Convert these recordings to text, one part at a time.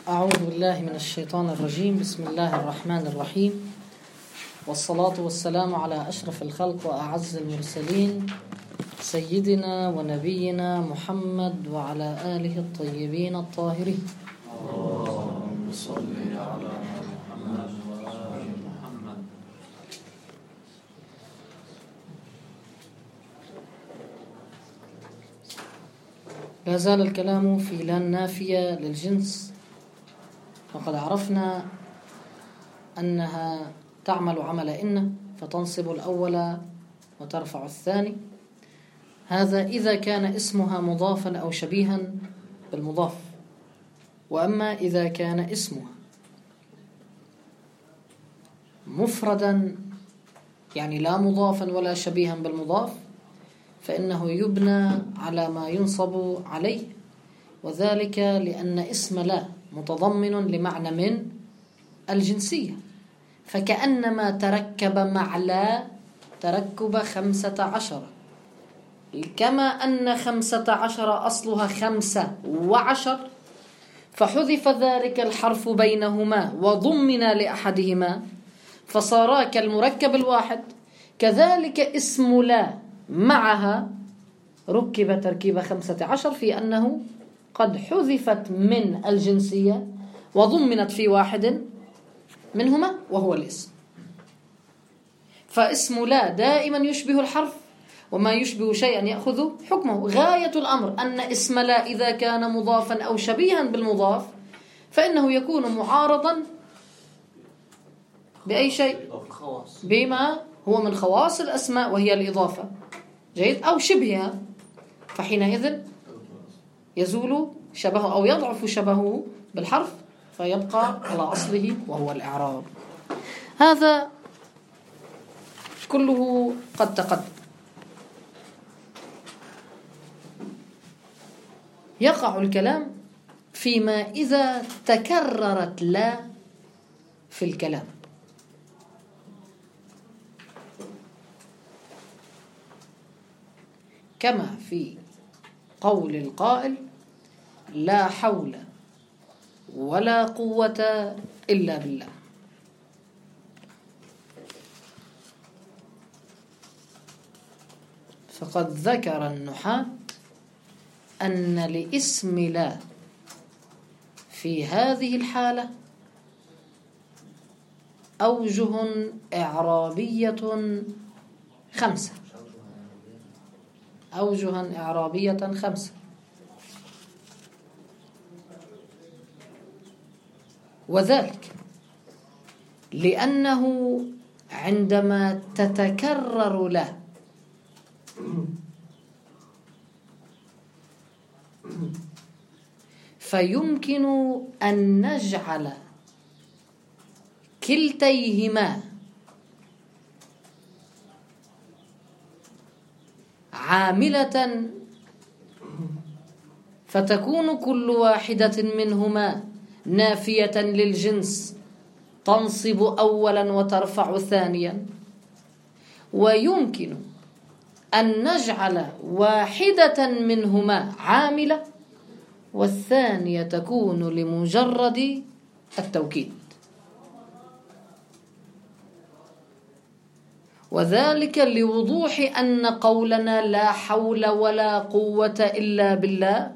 أعوذ بالله من الشيطان الرجيم. بسم الله الرحمن الرحيم، والصلاة والسلام على أشرف الخلق وأعز المرسلين سيدنا ونبينا محمد وعلى آله الطيبين الطاهرين. اللهم صل على محمد وآل محمد. لا زال الكلام في لا نافية للجنس، وقد عرفنا أنها تعمل عمل إن فتنصب الأول وترفع الثاني. هذا إذا كان اسمها مضافا أو شبيها بالمضاف. وأما إذا كان اسمها مفردا، يعني لا مضافا ولا شبيها بالمضاف، فإنه يبنى على ما ينصب عليه، وذلك لأن اسم لا متضمن لمعنى من الجنسية، فكأنما تركب مع لا تركب 15، كما أن 15 أصلها 15، فحذف ذلك الحرف بينهما وضمن لأحدهما فصارا كالمركب الواحد. كذلك اسم لا معها ركب تركيب 15 في أنه قد حذفت من الجنسية وضمنت في واحد منهما وهو الاسم. فاسم لا دائما يشبه الحرف، وما يشبه شيئا يأخذ حكمه. غاية الأمر أن اسم لا إذا كان مضافا أو شبيها بالمضاف فإنه يكون معارضا بأي شيء؟ بما هو من خواص الأسماء وهي الإضافة، جيد، أو شبهها، فحينئذ يزول شبهه أو يضعف شبهه بالحرف فيبقى على أصله وهو الإعراب. هذا كله قد تقدم. يقع الكلام فيما إذا تكررت لا في الكلام، كما في قول القائل لا حول ولا قوة إلا بالله. فقد ذكر النحاة أن لاسم لا في هذه الحالة أوجه إعرابية 5. أوجها إعرابية 5. وذلك لأنه عندما تتكرر لا فيمكن أن نجعل كلتيهما عاملة، فتكون كل واحدة منهما نافية للجنس تنصب أولا وترفع ثانيا. ويمكن أن نجعل واحدة منهما عاملة والثانية تكون لمجرد التوكيد، وذلك لوضوح أن قولنا لا حول ولا قوة إلا بالله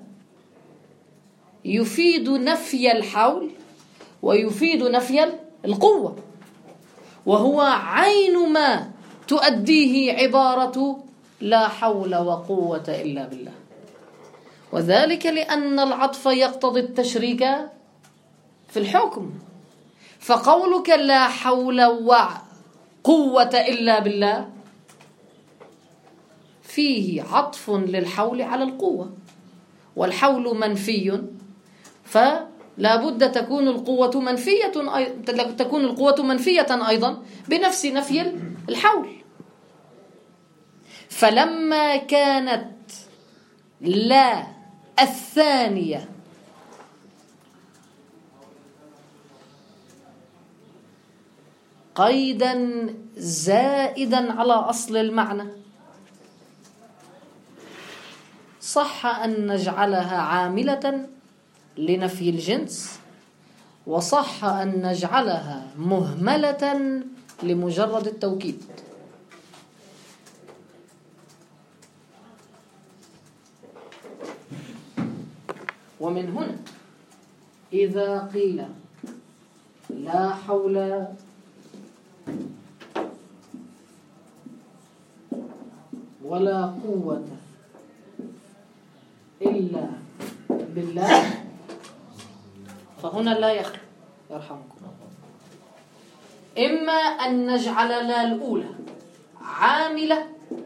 يفيد نفي الحول ويفيد نفي القوة، وهو عين ما تؤديه عبارة لا حول وقوة إلا بالله. وذلك لأن العطف يقتضي التشريك في الحكم، فقولك لا حول وقوة إلا بالله فيه عطف للحول على القوة، والحول منفي، فلا بد تكون القوة منفية أيضا بنفس نفي الحول. فلما كانت لا الثانية قيدا زائدا على أصل المعنى صح أن نجعلها عاملة لنفي الجنس وصح أن نجعلها مهملة لمجرد التوكيد. ومن هنا إذا قيل لا حول ولا قوة إلا بالله فهنا لا يخلو يرحمكم. إما أن نجعل لا الأولى عاملة،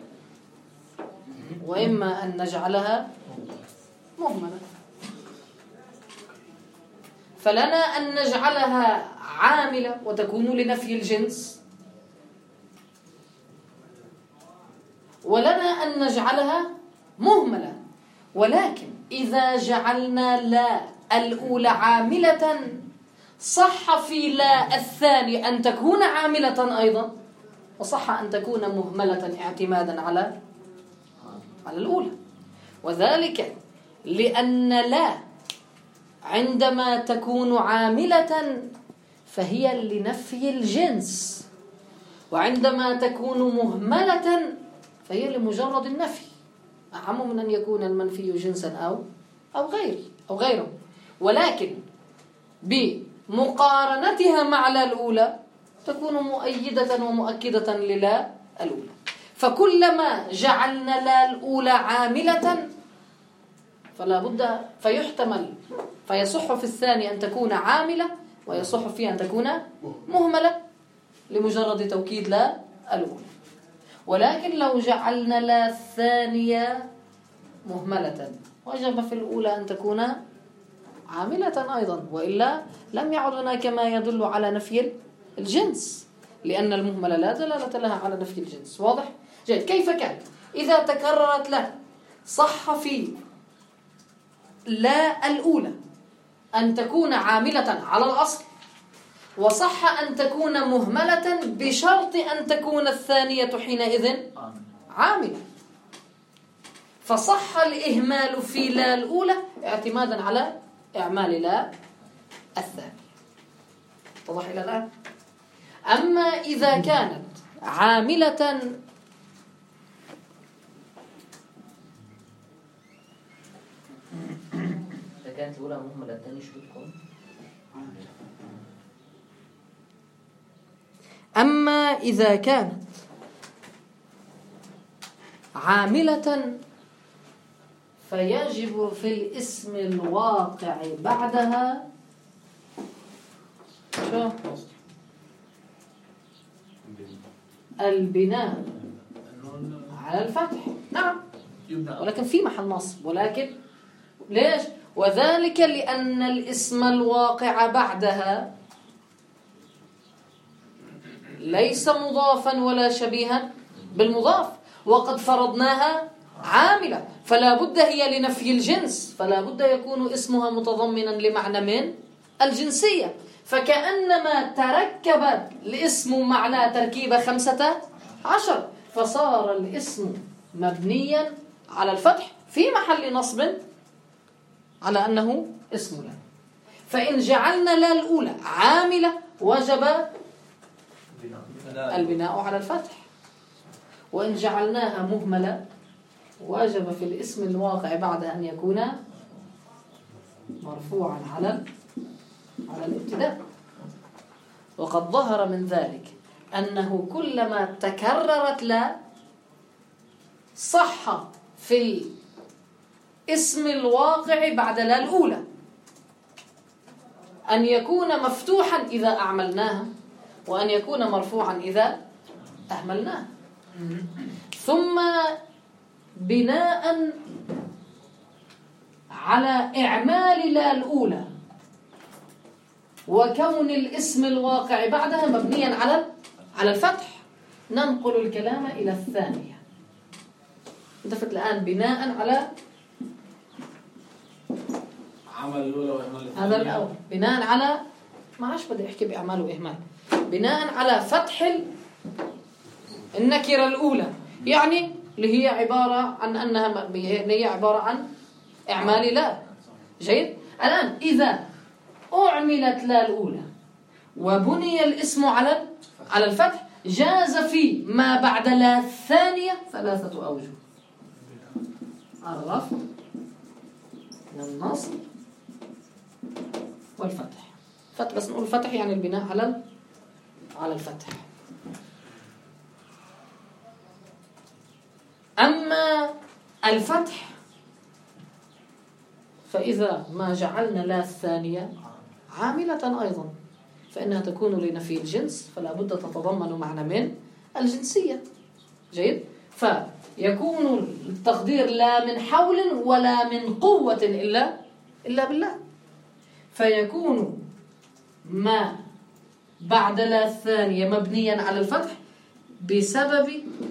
وإما أن نجعلها مهملة. فلنا أن نجعلها عاملة وتكون لنفي الجنس، ولنا أن نجعلها مهملة. ولكن إذا جعلنا لا الأولى عاملة صح في لا الثاني أن تكون عاملة أيضا، وصح أن تكون مهملة اعتمادا على الأولى. وذلك لأن لا عندما تكون عاملة فهي لنفي الجنس، وعندما تكون مهملة فهي لمجرد النفي، أعم من أن يكون المنفي جنسا أو غيره. ولكن بمقارنتها مع لا الأولى تكون مؤيدة ومؤكدة للا الأولى. فكلما جعلنا لا الأولى عاملة فلا بد فيحتمل فيصح في الثاني أن تكون عاملة، ويصح فيها أن تكون مهملة لمجرد توكيد لا الأولى. ولكن لو جعلنا لا الثانية مهملة وجب في الأولى أن تكون عاملة أيضا، وإلا لم يعد هناك ما يدل على نفي الجنس، لأن المهملة لا دلالة لها على نفي الجنس. واضح؟ جيد. كيف كان إذا تكررت لا صح في لا الأولى أن تكون عاملة على الأصل، وصح أن تكون مهملة بشرط أن تكون الثانية حينئذ عاملة. فصح الإهمال في لا الأولى اعتمادا على إعمال لا الثانية. واضح إلى الآن؟ أما إذا كانت عاملة كانت الأولى مهملة الثانية شو بتكون؟ أما إذا كانت عاملة فيجب في الاسم الواقع بعدها شو؟ البناء على الفتح. نعم، ولكن في محل نصب. ولكن ليش؟ وذلك لأن الاسم الواقع بعدها ليس مضافا ولا شبيها بالمضاف، وقد فرضناها عاملة، فلا بد هي لنفي الجنس، فلا بد يكون اسمها متضمنا لمعنى من الجنسية. فكأنما تركب الاسم مع لا تركيب 15، فصار الاسم مبنيا على الفتح في محل نصب على أنه اسم لا. فإن جعلنا لا الأولى عاملة وجب البناء على الفتح، وإن جعلناها مهملة وجب في الاسم الواقع بعد أن يكون مرفوعا على الابتداء. وقد ظهر من ذلك أنه كلما تكررت لا صح في الاسم الواقع بعد لا الأولى أن يكون مفتوحا إذا أعملناها، وأن يكون مرفوعا إذا أهملناها. ثم بناء على إعمال لا الأولى وكون الاسم الواقع بعدها مبنيا على الفتح ننقل الكلام إلى الثانية. انتفت الآن بناء على عمل الأولى وإهمال الثانية. هذا الأول بناء على ما عادش بدي أحكي بإعمال وإهمال، بناء على فتح النكرة الأولى، يعني اللي هي عبارة عن أنها هي عبارة عن إعمال لا. جيد. الآن إذا أعملت لا الأولى وبني الاسم على الفتح جاز في ما بعد لا الثانية 3 أوجه: الرفع والنصب والفتح. بس نقول الفتح يعني البناء على الفتح. أما الفتح فإذا ما جعلنا لا الثانية عاملة أيضا فإنها تكون لنفي الجنس، فلا بد تتضمن معنى من الجنسية. جيد؟ فيكون التقدير لا من حول ولا من قوة إلا بالله، فيكون ما بعد لا الثانية مبنيا على الفتح بسبب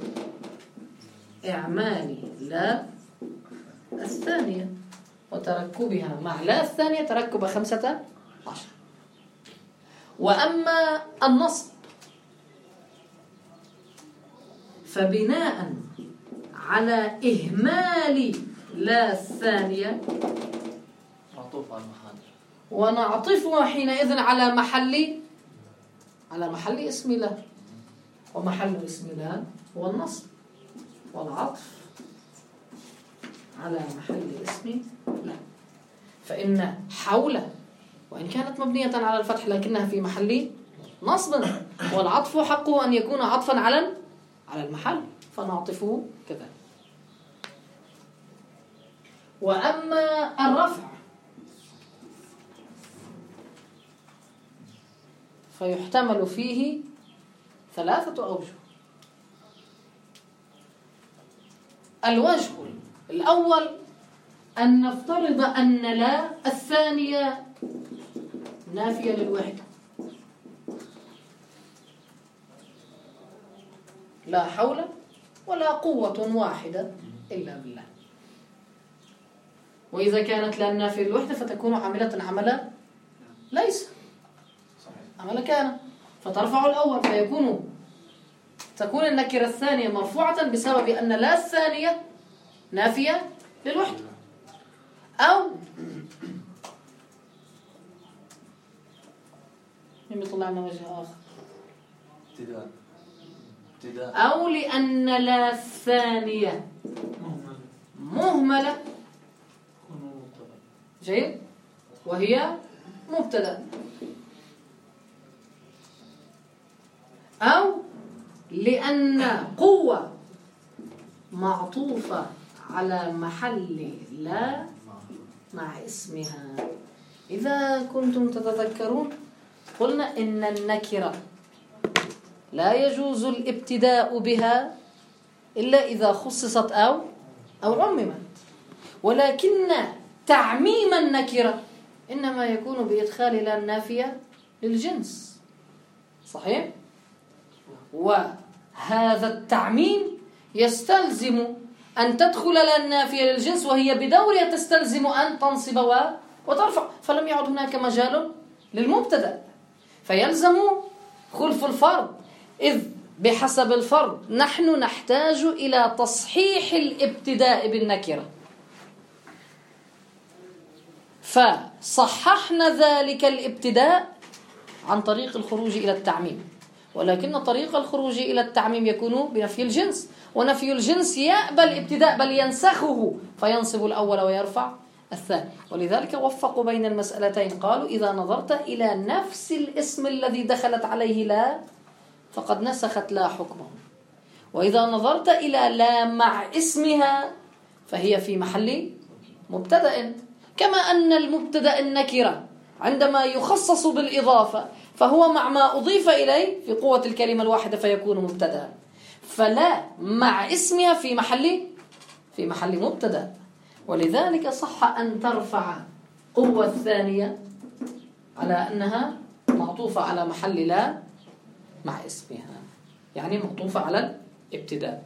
إعمال لا الثانية وتركبها مع لا الثانية تركب 15. وأما النصب فبناء على إهمال لا الثانية معطوف على المحل، ونعطفها حينئذ على محل اسم لا، ومحل اسم لا هو النصب، والعطف على محل اسم لا. فإن حول وإن كانت مبنية على الفتح لكنها في محل نصب، والعطف حقه أن يكون عطفا على المحل فنعطفه كذا. وأما الرفع فيحتمل فيه 3 أوجه. الوجه الأول أن نفترض أن لا الثانية نافية للوحدة، لا حول ولا قوة واحدة إلا بالله. وإذا كانت لا نافية للوحدة فتكون عاملة عمل ليس، عمل كان، فترفع الأول تكون النكرة الثانية مرفوعة بسبب أن لا الثانية نافية للوحدة. أو يطلع لنا وجه آخر، أو لأن لا الثانية مهملة، جيد، وهي مبتدأ. أو لأن قوة معطوفة على محل لا مع اسمها. إذا كنتم تتذكرون قلنا إن النكرة لا يجوز الابتداء بها إلا إذا خصصت أو عممت، ولكن تعميم النكرة إنما يكون بإدخال لا النافية للجنس. صحيح؟ وهذا التعميم يستلزم أن تدخل لا النافية للجنس، وهي بدورها تستلزم أن تنصب وترفع، فلم يعد هناك مجال للمبتدأ، فيلزم خلف الفرض. إذ بحسب الفرض نحن نحتاج إلى تصحيح الابتداء بالنكرة، فصححنا ذلك الابتداء عن طريق الخروج إلى التعميم، ولكن طريق الخروج إلى التعميم يكون بنفي الجنس، ونفي الجنس يقبل الابتداء بل ينسخه فينصب الأول ويرفع الثاني. ولذلك وفقوا بين المسألتين، قالوا إذا نظرت إلى نفس الاسم الذي دخلت عليه لا فقد نسخت لا حكمه، وإذا نظرت إلى لا مع اسمها فهي في محل مبتدأ، كما أن المبتدأ النكرة عندما يخصص بالإضافة فهو مع ما أضيف إليه في قوة الكلمة الواحدة فيكون مبتدأ، فلا مع اسمها في محل مبتدأ. ولذلك صح أن ترفع قوة الثانية على أنها معطوفة على محل لا مع اسمها، يعني معطوفة على الابتداء.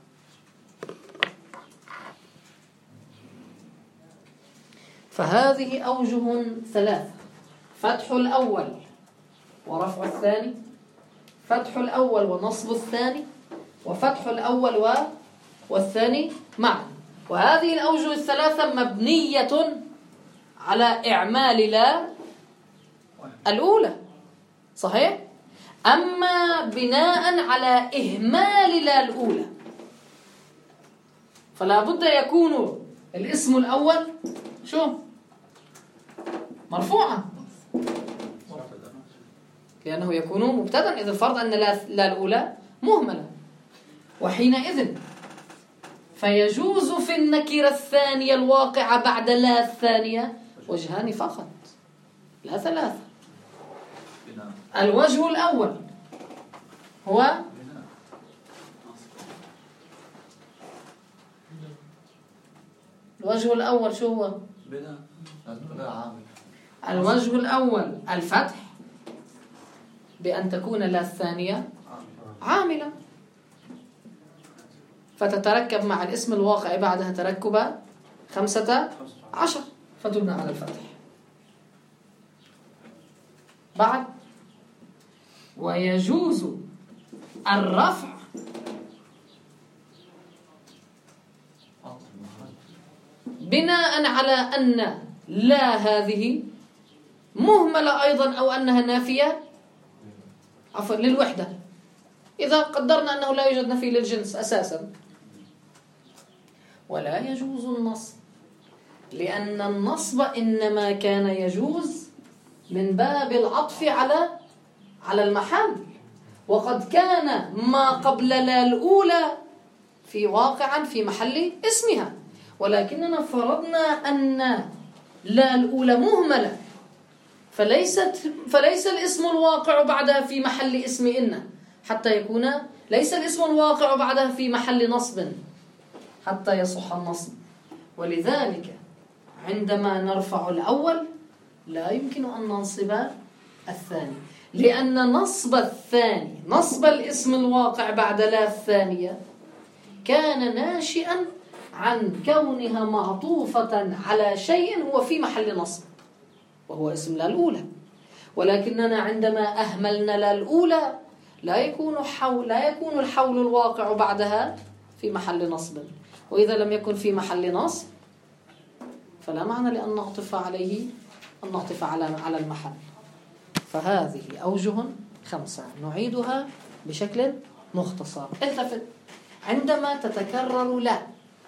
فهذه أوجه 3: فتح الأول ورفع الثاني، فتح الأول ونصب الثاني، وفتح الأول والثاني معا. وهذه الأوجه 3 مبنية على إعمال لا الأولى، صحيح؟ أما بناء على إهمال لا الأولى فلا بد يكون الاسم الأول شو؟ مرفوعا، لأنه يكون مبتدأ، إذا الفرض أن لا الأولى مهملة. وحينئذ فيجوز في النكرة الثانية الواقعة بعد لا الثانية وجهان فقط، لا ثلاثة. الوجه الأول هو الوجه الأول شو هو؟ الوجه الأول الفتح بأن تكون لا الثانية عاملة، فتتركب مع الاسم الواقع بعدها تركب 15 فتبنى على الفتح. بعد ويجوز الرفع بناء على أن لا هذه مهملة أيضا أو أنها نافية عفوا للوحدة، إذا قدرنا أنه لا يوجد نفي للجنس أساسا. ولا يجوز النصب، لأن النصب إنما كان يجوز من باب العطف على المحل، وقد كان ما قبل لا الأولى في واقعا في محل اسمها، ولكننا فرضنا أن لا الأولى مهملة، فليس الاسم الواقع بعدها في محل اسم إن حتى يكون، ليس الاسم الواقع بعدها في محل نصب حتى يصح النصب. ولذلك عندما نرفع الأول لا يمكن أن ننصب الثاني، لأن نصب الثاني، نصب الاسم الواقع بعد لا الثانية، كان ناشئا عن كونها معطوفة على شيء هو في محل نصب وهو اسم لا الأولى. ولكننا عندما أهملنا لا الأولى لا يكون الحول الواقع بعدها في محل نصب، وإذا لم يكن في محل نصب فلا معنى لأن نعطف عليه، أن نعطف على المحل. فهذه أوجه 5 نعيدها بشكل مختصر. التفت، عندما تتكرر لا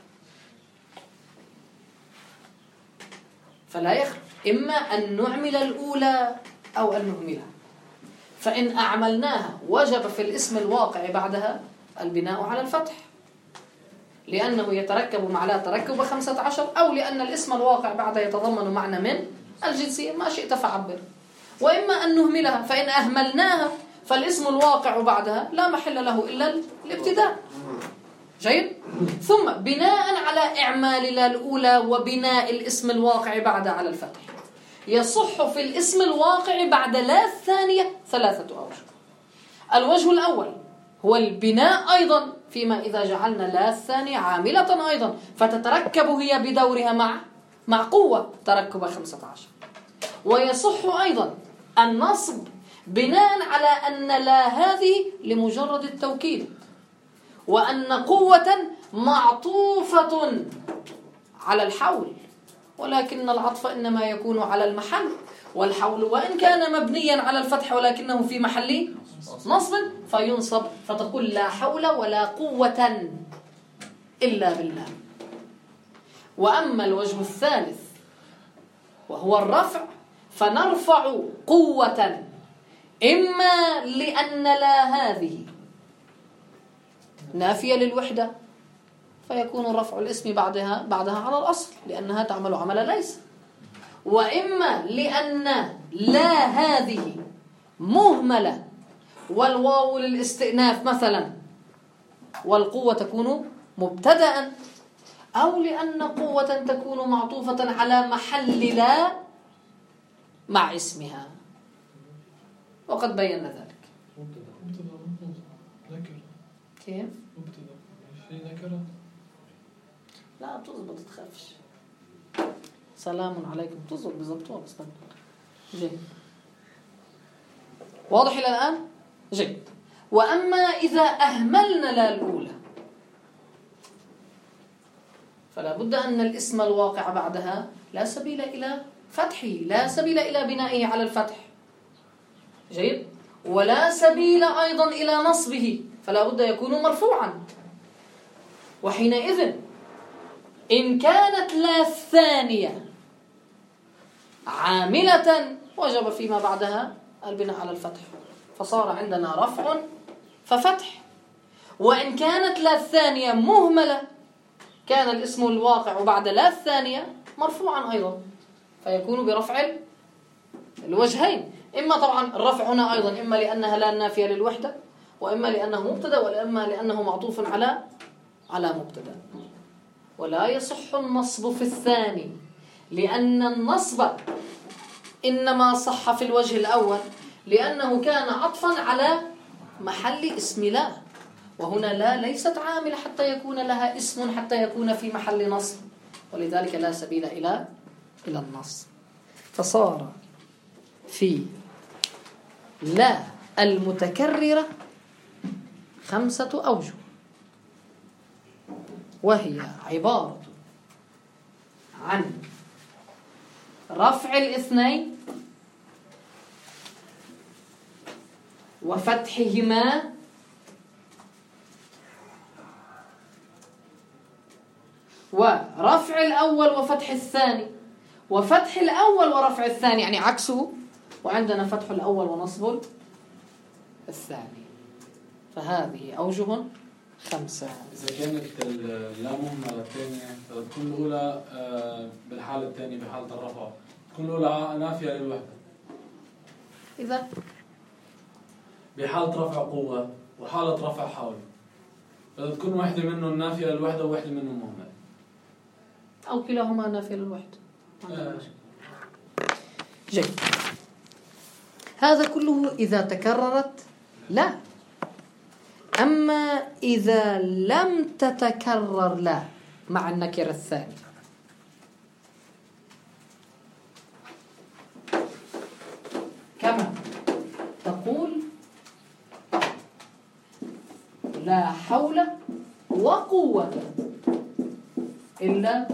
فلا يخرج إما أن نعمل الأولى أو أن نهملها، فإن أعملناها وجب في الاسم الواقع بعدها البناء على الفتح، لأنه يتركب مع لا تركب 15، أو لأن الاسم الواقع بعدها يتضمن معنى من الجنسية، ما شئت فعبر. وإما أن نهملها، فإن أهملناها فالاسم الواقع بعدها لا محل له إلا الابتداء. جيد. ثم بناء على إعمال لا الأولى وبناء الاسم الواقع بعد على الفتح، يصح في الاسم الواقع بعد لا الثانية 3 أوجه. الوجه الأول هو البناء أيضا، فيما إذا جعلنا لا الثانية عاملة أيضا فتتركب هي بدورها مع قوة تركب 15. ويصح أيضا النصب بناء على أن لا هذه لمجرد التوكيد، وأن قوة معطوفة على الحول، ولكن العطف إنما يكون على المحل، والحول وإن كان مبنيا على الفتح ولكنه في محل نصب فينصب، فتقول لا حول ولا قوة إلا بالله. وأما الوجه الثالث وهو الرفع، فنرفع قوة إما لأن لا هذه نافية للوحدة فيكون رفع الاسم بعدها على الأصل لأنها تعمل عمل ليس، وإما لأن لا هذه مهملة والواو للاستئناف مثلا والقوة تكون مبتدأ، أو لأن قوة تكون معطوفة على محل لا مع اسمها، وقد بينا ذلك. كيف؟ لا تزبط، تخافش. سلام عليكم، تزبط بزبطوها بس. جيد، واضح إلى الآن؟ جيد. وأما إذا أهملنا لا الأولى فلا بد أن الاسم الواقع بعدها لا سبيل إلى فتحه، لا سبيل إلى بنائه على الفتح، جيد. ولا سبيل أيضا إلى نصبه، فلا بد يكون مرفوعا. وحينئذ إن كانت لا الثانية عاملة وجب فيما بعدها البناء على الفتح، فصار عندنا رفع ففتح. وإن كانت لا الثانية مهملة كان الاسم الواقع بعد لا الثانية مرفوعا أيضا، فيكون برفع الوجهين. إما طبعا الرفع هنا أيضا إما لأنها لا نافية للوحدة، وإما لأنه مبتدأ، وإما لأنه معطوف على مبتدأ. ولا يصح النصب في الثاني، لأن النصب إنما صح في الوجه الأول لأنه كان عطفا على محل اسم لا، وهنا لا ليست عاملة حتى يكون لها اسم حتى يكون في محل نصب، ولذلك لا سبيل إلى النصب. فصار في لا المتكررة 5 أوجه، وهي عبارة عن رفع الاثنين وفتحهما ورفع الأول وفتح الثاني، وفتح الأول ورفع الثاني يعني عكسه، وعندنا فتح الأول ونصب الثاني. فهذه أوجه 5. إذا كانت لا مهملة الثانية تكون الأولى بالحالة الثانية بحالة الرفع تكون الأولى نافية للوحدة. إذا بحالة رفع قوة وحالة رفع حول، فإذا تكون واحدة منهم نافية للوحدة وواحدة منهم مهملة، أو كلاهما نافية للوحدة. جيد. هذا كله إذا تكررت لا. أما إذا لم تتكرر لا مع النكرة الثانية، كما تقول لا حول وقوة إلا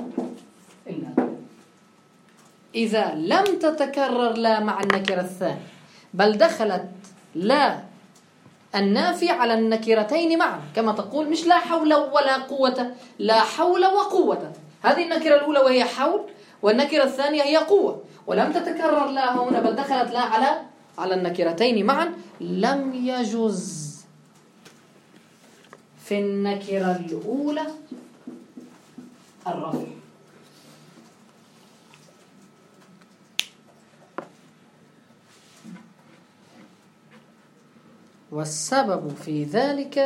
إذا لم تتكرر لا مع النكرة الثانية، بل دخلت لا النافي على النكرتين معا، كما تقول مش لا حول ولا قوة، لا حول وقوة. هذه النكرة الأولى وهي حول، والنكرة الثانية هي قوة، ولم تتكرر لا هنا بل دخلت لا على النكرتين معا. لم يجز في النكرة الأولى الرفع. والسبب في ذلك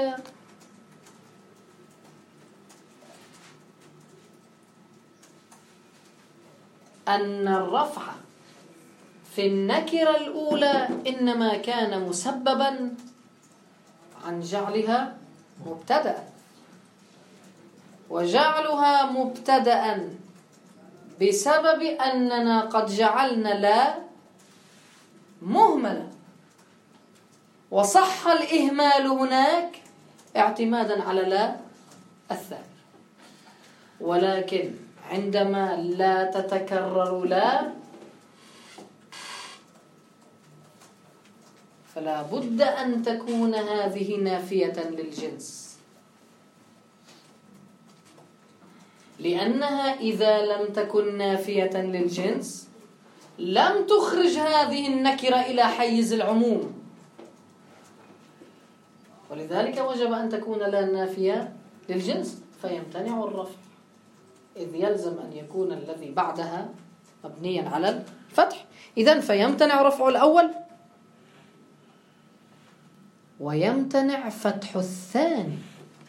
أن الرفع في النكرة الأولى إنما كان مسببا عن جعلها مبتدأ، وجعلها مبتدأ بسبب أننا قد جعلنا لا مهملة، وصح الإهمال هناك اعتمادا على لا الثاني. ولكن عندما لا تتكرر لا فلا بد أن تكون هذه نافية للجنس، لأنها إذا لم تكن نافية للجنس لم تخرج هذه النكرة إلى حيز العموم، ولذلك وجب أن تكون لا نافية للجنس، فيمتنع الرفع، إذ يلزم أن يكون الذي بعدها مبنيا على الفتح. إذن فيمتنع رفع الأول ويمتنع فتح الثاني،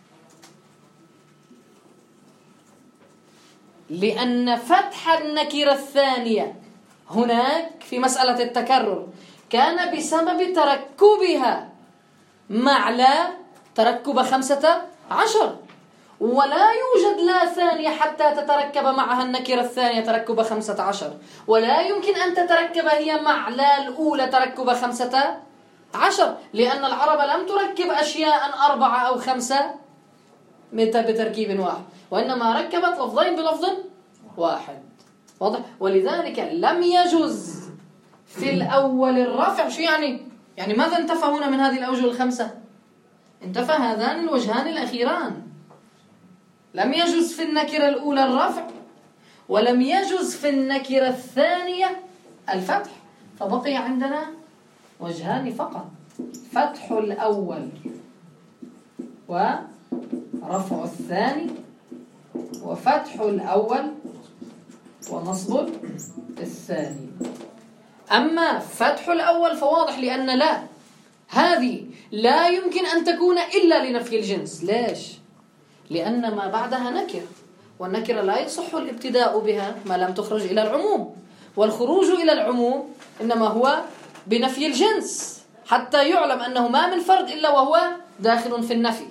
لأن فتح النكرة الثانية هناك في مسألة التكرر كان بسبب تركبها مع لا تركب 15، ولا يوجد لا ثانية حتى تتركب معها النكرة الثانية تركب 15، ولا يمكن أن تتركب هي مع لا الأولى تركب 15، لأن العرب لم تركب أشياء 4 أو 5 بتركيب واحد، وإنما ركبت لفظين بلفظ واحد. واضح؟ ولذلك لم يجز في الأول الرفع. شو يعني يعني ماذا انتفى هنا من هذه الأوجه الخمسة؟ انتفى هذان الوجهان الأخيران. لم يجز في النكرة الأولى الرفع، ولم يجز في النكرة الثانية الفتح، فبقي عندنا وجهان فقط: فتح الأول ورفع الثاني، وفتح الأول ونصب الثاني. أما فتح الأول فواضح، لأن لا هذه لا يمكن أن تكون إلا لنفي الجنس. ليش؟ لأن ما بعدها نكرة، والنكرة لا يصح الابتداء بها ما لم تخرج إلى العموم، والخروج إلى العموم إنما هو بنفي الجنس، حتى يعلم أنه ما من فرد إلا وهو داخل في النفي.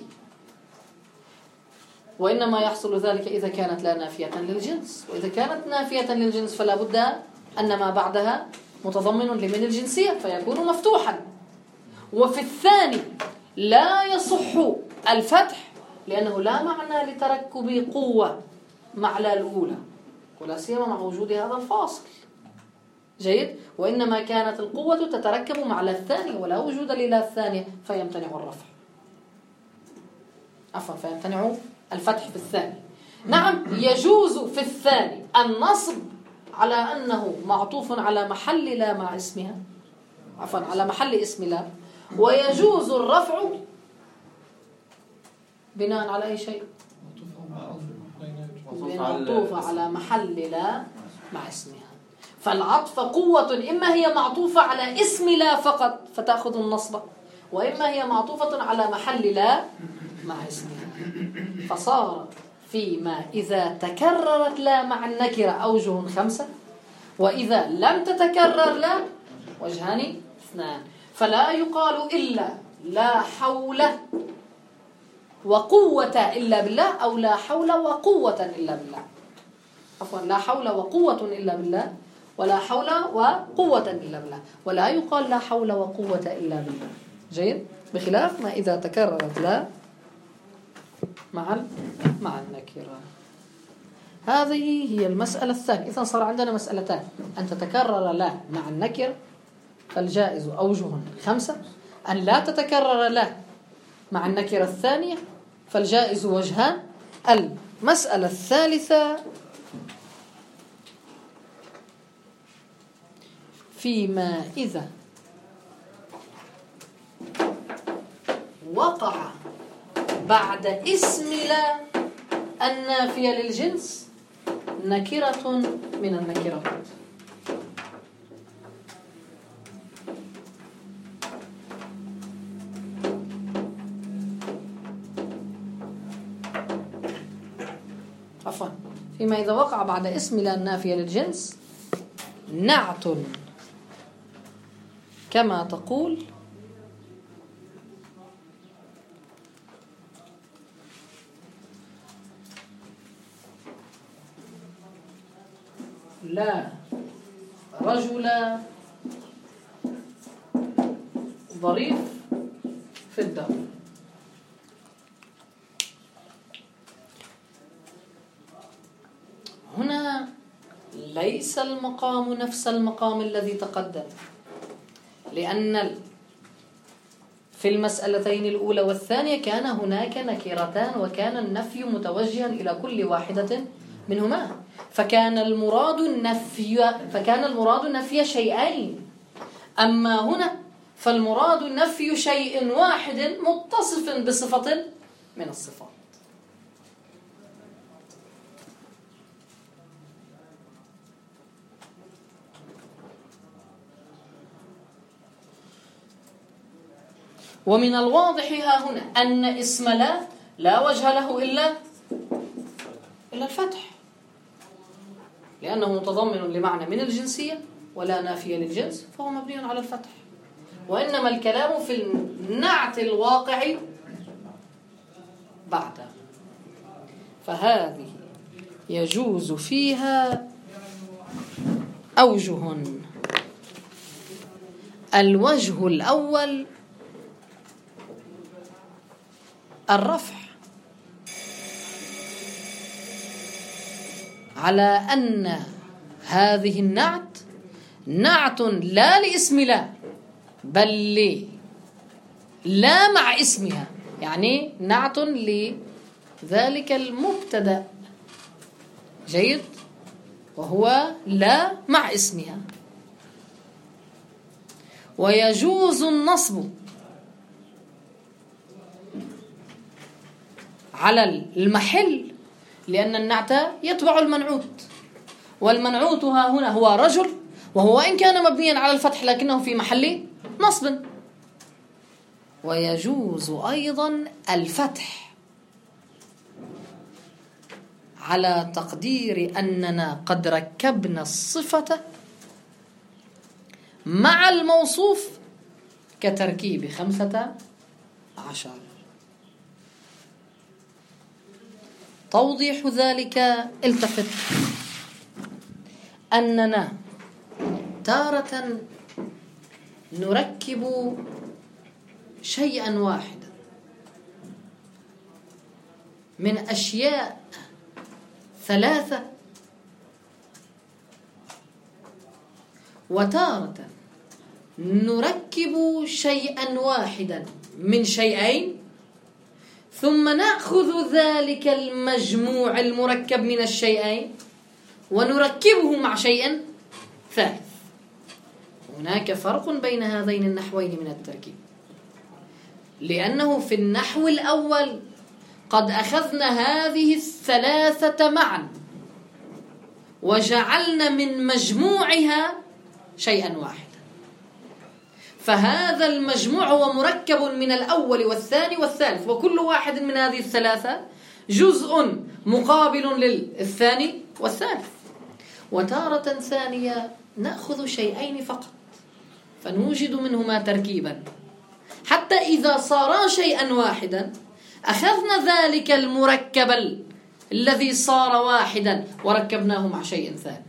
وإنما يحصل ذلك إذا كانت لا نافية للجنس، وإذا كانت نافية للجنس فلا بد أن ما بعدها متضمن لمن الجنسية فيكون مفتوحا. وفي الثاني لا يصح الفتح، لأنه لا معنى لتركب قوة مع الأولى، ولا سيما مع وجود هذا الفاصل. جيد. وإنما كانت القوة تتركب مع الثانية، ولا وجود للا الثانية، فيمتنع الرفع، عفوا فيمتنع الفتح في الثاني. نعم، يجوز في الثاني النصب على أنه معطوف على محل لا مع اسمها، عفوا على محل اسم لا، ويجوز الرفع بناء على أي شيء؟ معطوف على محل لا مع اسمها. فالعطف قوة إما هي معطوفة على اسم لا فقط فتأخذ النصب، وإما هي معطوفة على محل لا مع اسمها. فصار فيما إذا تكررت لا مع النكرة أوجه 5، وإذا لم تتكرر لا وجهان 2. فلا يقال إلا لا حول وقوة إلا بالله، أو لا حول وقوة إلا بالله، عفوا لا حول وقوة إلا بالله، ولا حول وقوة إلا بالله، ولا يقال لا حول وقوة إلا بالله. جيد. بخلاف ما إذا تكررت لا مع النكرة. هذه هي المسألة الثانية. إذن صار عندنا مسألتان: أن تتكرر لا مع النكرة فالجائز أوجه 5، أن لا تتكرر لا مع النكرة الثانية فالجائز وجهان. المسألة الثالثة: فيما إذا وقع بعد اسم لا النافية للجنس نكرة من النكرات. عفوا، فيما إذا وقع بعد اسم لا النافية للجنس نعت، كما تقول لا رجل ظريف في الدار. هنا ليس المقام نفس المقام الذي تقدم، لأن في المسألتين الأولى والثانية كان هناك نكرتان، وكان النفي متوجها إلى كل واحدة منهما، فكان المراد نفي شيئين. أما هنا فالمراد نفي شيء واحد متصف بصفة من الصفات. ومن الواضح ها هنا أن اسم لا وجه له إلا الفتح، لأنه متضمن لمعنى من الجنسية ولا نافية للجنس، فهو مبني على الفتح. وإنما الكلام في النعت الواقع بعد، فهذه يجوز فيها أوجه. الوجه الأول الرفع، على أن هذه النعت نعت لا لاسم لا، بل لا مع اسمها، يعني نعت لذلك المبتدأ. جيد، وهو لا مع اسمها. ويجوز النصب على المحل لأن النعت يتبع المنعوت، والمنعوت ها هنا هو رجل، وهو إن كان مبنيا على الفتح لكنه في محل نصب. ويجوز أيضا الفتح على تقدير أننا قد ركبنا الصفة مع الموصوف كتركيب 15. توضيح ذلك التفت أننا تارة نركب شيئا واحدا من أشياء 3، وتارة نركب شيئا واحدا من شيئين، ثم نأخذ ذلك المجموع المركب من الشيئين ونركبه مع شيء ثالث. هناك فرق بين هذين النحوين من التركيب، لأنه في النحو الأول قد أخذنا هذه 3 معا وجعلنا من مجموعها شيئا واحدا، فهذا المجموع هو مركب من الأول والثاني والثالث، وكل واحد من هذه 3 جزء مقابل للثاني والثالث. وتارة ثانية نأخذ شيئين فقط فنوجد منهما تركيبا، حتى إذا صارا شيئا واحدا أخذنا ذلك المركب الذي صار واحدا وركبناه مع شيء ثاني.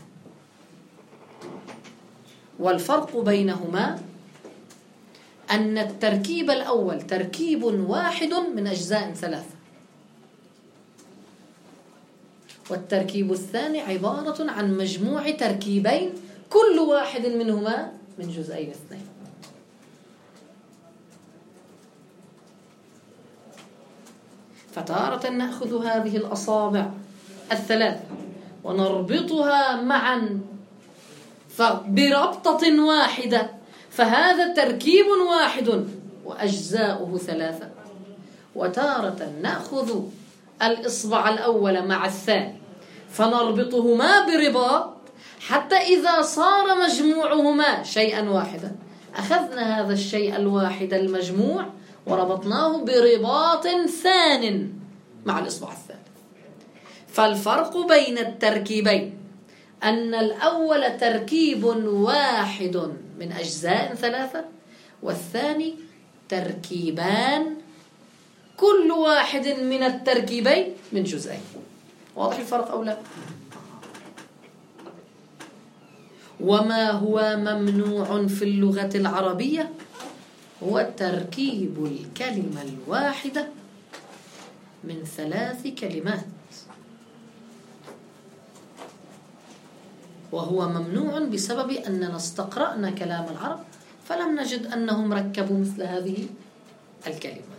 والفرق بينهما أن التركيب الأول تركيب واحد من أجزاء 3، والتركيب الثاني عبارة عن مجموع تركيبين كل واحد منهما من جزئين 2. فتارة نأخذ هذه الأصابع 3 ونربطها معا بربطة واحدة، فهذا تركيب واحد وأجزاؤه 3. وتارة نأخذ الإصبع الأول مع الثاني فنربطهما برباط حتى إذا صار مجموعهما شيئا واحدا أخذنا هذا الشيء الواحد المجموع وربطناه برباط ثان مع الإصبع الثالث. فالفرق بين التركيبين أن الأول تركيب واحد من أجزاء 3، والثاني تركيبان كل واحد من التركيبين من جزئين. واضح الفرق أو لا؟ وما هو ممنوع في اللغة العربية هو تركيب الكلمة الواحدة من 3 كلمات، وهو ممنوع بسبب أننا استقرأنا كلام العرب فلم نجد أنهم ركبوا مثل هذه الكلمة.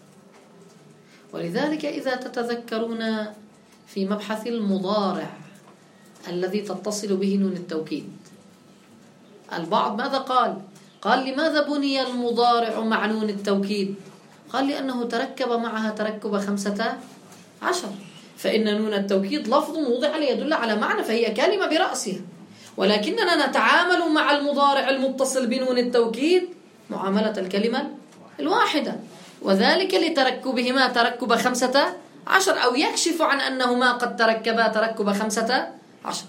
ولذلك إذا تتذكرون في مبحث المضارع الذي تتصل به نون التوكيد، البعض ماذا قال؟ قال لماذا بني المضارع مع نون التوكيد؟ قال لأنه تركب معها تركب 15، فإن نون التوكيد لفظ موضع ليدل على معنى فهي كلمة برأسها، ولكننا نتعامل مع المضارع المتصل بنون التوكيد معاملة الكلمة الواحدة، وذلك لتركبهما تركب 15 أو يكشف عن أنهما قد تركبا تركب 15.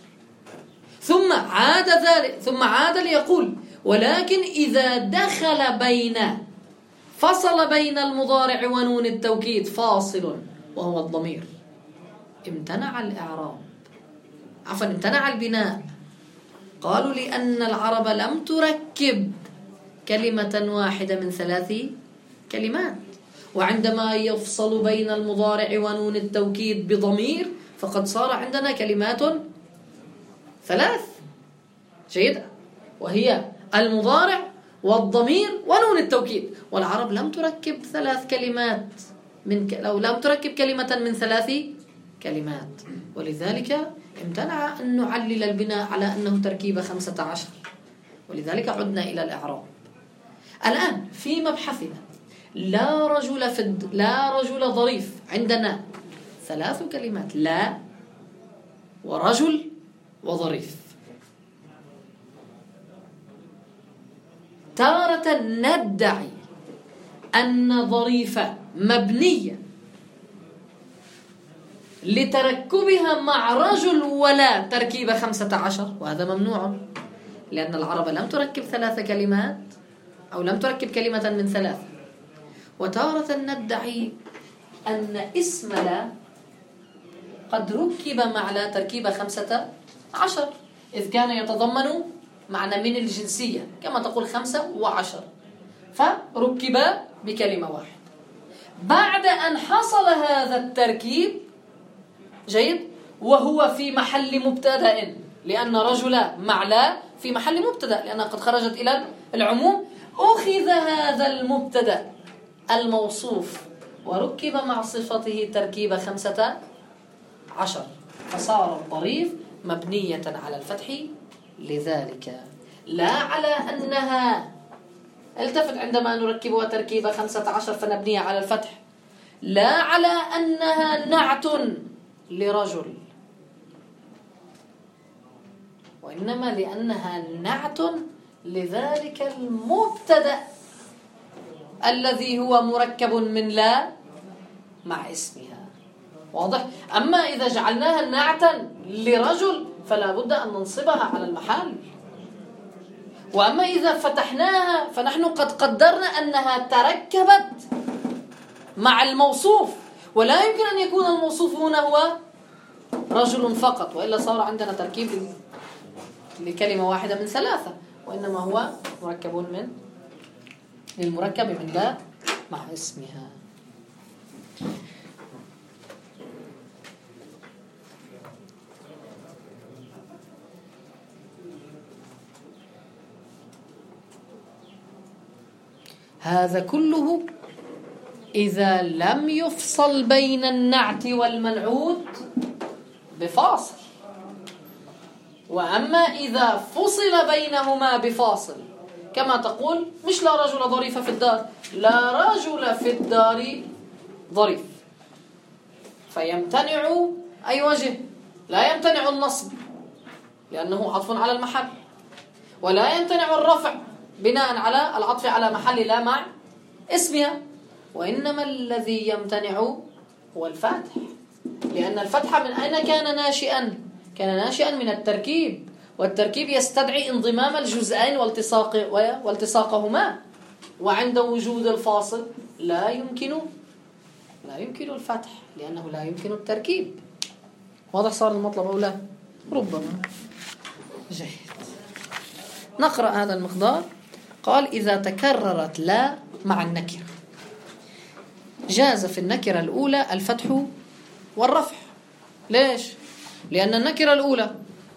ثم عاد ليقول ولكن إذا دخل فصل بين المضارع ونون التوكيد فاصل وهو الضمير امتنع الإعراب، امتنع البناء. قالوا لأن العرب لم تركب كلمة واحدة من 3 كلمات، وعندما يفصل بين المضارع ونون التوكيد بضمير فقد صار عندنا كلمات 3 جيدة، وهي المضارع والضمير ونون التوكيد. والعرب لم تركب 3 كلمات لو لم تركب كلمة من 3 كلمات، ولذلك امتنع أن نعلل البناء على أنه تركيبة 15، ولذلك عدنا إلى الإعراب. الآن في مبحثنا لا رجل ظريف، عندنا 3 كلمات: لا ورجل وظريف. تارة ندعي أن ظريفة مبنية لتركبها مع رجل ولا تركيبة 15، وهذا ممنوع لأن العرب لم تركب 3 كلمات أو لم تركب كلمة من 3. وتارة ندعي أن اسم لا قد ركب مع لا تركيبة 15، إذ كان يتضمن معنى من الجنسية كما تقول 5 و10، فركب بكلمة واحدة. بعد أن حصل هذا التركيب جيد وهو في محل مبتدأ، لأن رجل مع لا في محل مبتدأ لأنها قد خرجت إلى العموم، أخذ هذا المبتدأ الموصوف وركب مع صفته تركيبة 15، فصار الظريف مبنية على الفتح. لذلك لا على أنها التفت عندما نركبها تركيبة 15 فنبنيها على الفتح، لا على أنها نعت لرجل، وإنما لأنها نعت لذلك المبتدأ الذي هو مركب من لا مع اسمها. واضح؟ أما إذا جعلناها نعتا لرجل فلا بد أن ننصبها على المحل. وأما إذا فتحناها فنحن قد قدرنا أنها تركبت مع الموصوف، ولا يمكن أن يكون الموصوف هنا هو رجل فقط، وإلا صار عندنا تركيب لكلمة واحدة من 3، وإنما هو مركب من للمركب من لا مع اسمها. هذا كله إذا لم يفصل بين النعت والمنعوت بفاصل. وأما إذا فصل بينهما بفاصل كما تقول مش لا رجل ظريف في الدار، لا رجل في الدار ظريف، فيمتنع أي وجه؟ لا يمتنع النصب لأنه عطف على المحل، ولا يمتنع الرفع بناء على العطف على محل لا مع اسمها، وإنما الذي يمتنع هو الفتح، لأن الفتح من أين كان ناشئا؟ كان ناشئا من التركيب، والتركيب يستدعي انضمام الجزئين والتصاقهما، وعند وجود الفاصل لا يمكن الفتح لأنه لا يمكن التركيب. واضح صار المطلب أو لا؟ ربما. جيد، نقرأ هذا المقدار. قال إذا تكررت لا مع النكرة جاز في النكرة الأولى الفتح والرفع. ليش؟ لأن النكرة الأولى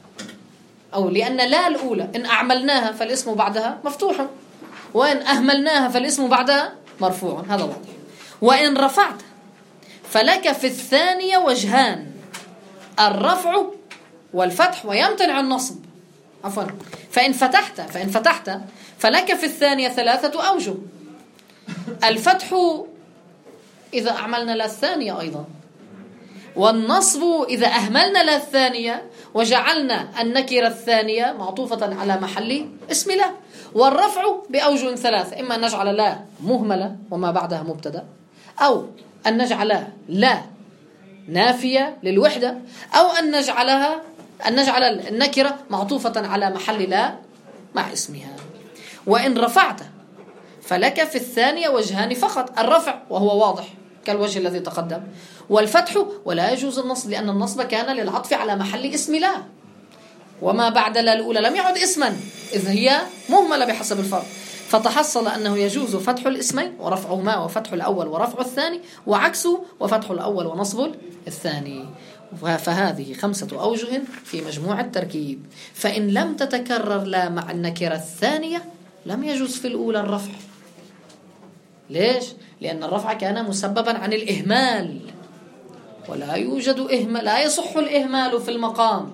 أو لأن لا الأولى إن أعملناها فالاسم بعدها مفتوح، وإن أهملناها فالاسم بعدها مرفوع، هذا واضح. وإن رفعت فلك في الثانية وجهان، الرفع والفتح، ويمتنع النصب. عفوا، فإن فتحت فلك في الثانية 3 أوجه: الفتح إذا أعملنا لا الثانية أيضا، والنصب إذا أهملنا لا الثانية وجعلنا النكرة الثانية معطوفة على محل اسم لا، والرفع بأوجه 3: إما أن نجعل لا مهملة وما بعدها مبتدأ، أو أن نجعل لا نافية للوحدة، أو أن نجعل النكرة معطوفة على محل لا مع اسمها. وإن رفعت فلك في الثانية وجهان فقط: الرفع وهو واضح كالوجه الذي تقدم، والفتح، ولا يجوز النصب لأن النصب كان للعطف على محل اسم لا، وما بعد لا الأولى لم يعد اسما إذ هي مهملة بحسب الفرق، فتحصل أنه يجوز فتح الاسمين ورفعهما، وفتح الأول ورفع الثاني، وعكسه وفتح الأول ونصب الثاني. فهذه 5 أوجه في مجموع التركيب. فإن لم تتكرر لا مع النكرة الثانية لم يجوز في الأولى الرفع. ليش؟ لأن الرفع كان مسببا عن الإهمال، ولا يوجد إهمال، لا يصح الإهمال في المقام،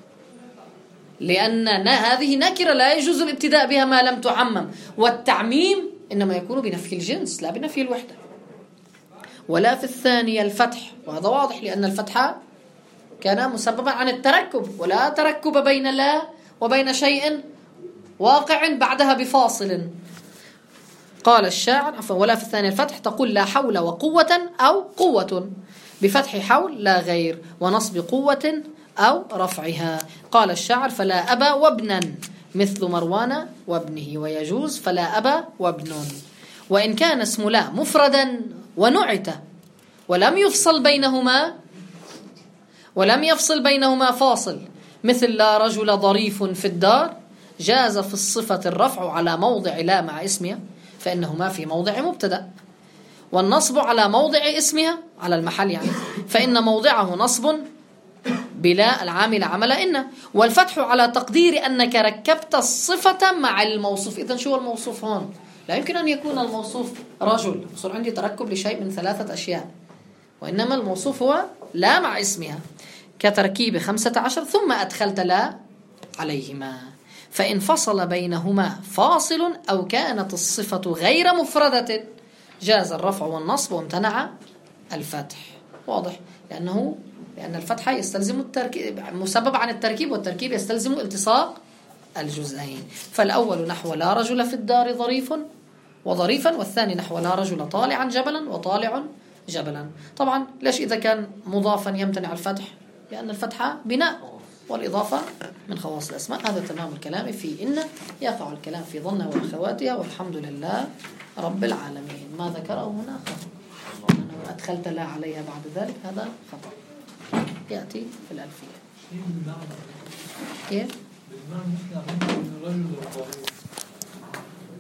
لأن هذه نكرة لا يجوز الابتداء بها ما لم تعمم، والتعميم إنما يكون بنفي الجنس لا بنفي الوحدة. ولا في الثانية الفتح، وهذا واضح لأن الفتح كان مسببا عن التركب، ولا تركب بين لا وبين شيء واقع بعدها بفاصل. قال الشاعر ولا في الثانية الفتح تقول لا حول وقوة أو قوة، بفتح حول لا غير، ونصب قوة أو رفعها. قال الشاعر فلا أبا وابنا مثل مروان وابنه، ويجوز فلا أبا وابن. وإن كان اسم لا مفردا ونعت ولم يفصل بينهما فاصل، مثل لا رجل ظريف في الدار، جاز في الصفة الرفع على موضع لا مع اسمها فإنهما في موضع مبتدأ، والنصب على موضع اسمها على المحل يعني، فإن موضعه نصب بلا العامل عمل إن، والفتح على تقدير أنك ركبت الصفة مع الموصوف. إذن شو الموصوف هون؟ لا يمكن أن يكون الموصوف رجل، صار عندي تركب لشيء من 3 أشياء، وإنما الموصوف هو لا مع اسمها، كتركيب 15 ثم أدخلت لا عليهما. فإن فصل بينهما فاصل أو كانت الصفة غير مفردة جاز الرفع والنصب وامتنع الفتح. واضح؟ لأن الفتح يستلزم التركيب، مسبب عن التركيب، والتركيب يستلزم التصاق الجزئين. فالأول نحو لا رجل في الدار ظريف وظريفا، والثاني نحو لا رجل طالعا جبلا وطالع جبلا. طبعا ليش إذا كان مضافا يمتنع الفتح؟ لأن الفتح بناء والإضافة من خواص الأسماء. هذا تمام الكلام في إن. يقع الكلام في ظن وأخواتها، والحمد لله رب العالمين. ما ذكره هنا خطأ، أنه أدخلت لا عليها بعد ذلك هذا خطأ، يأتي في الألفية. كيف؟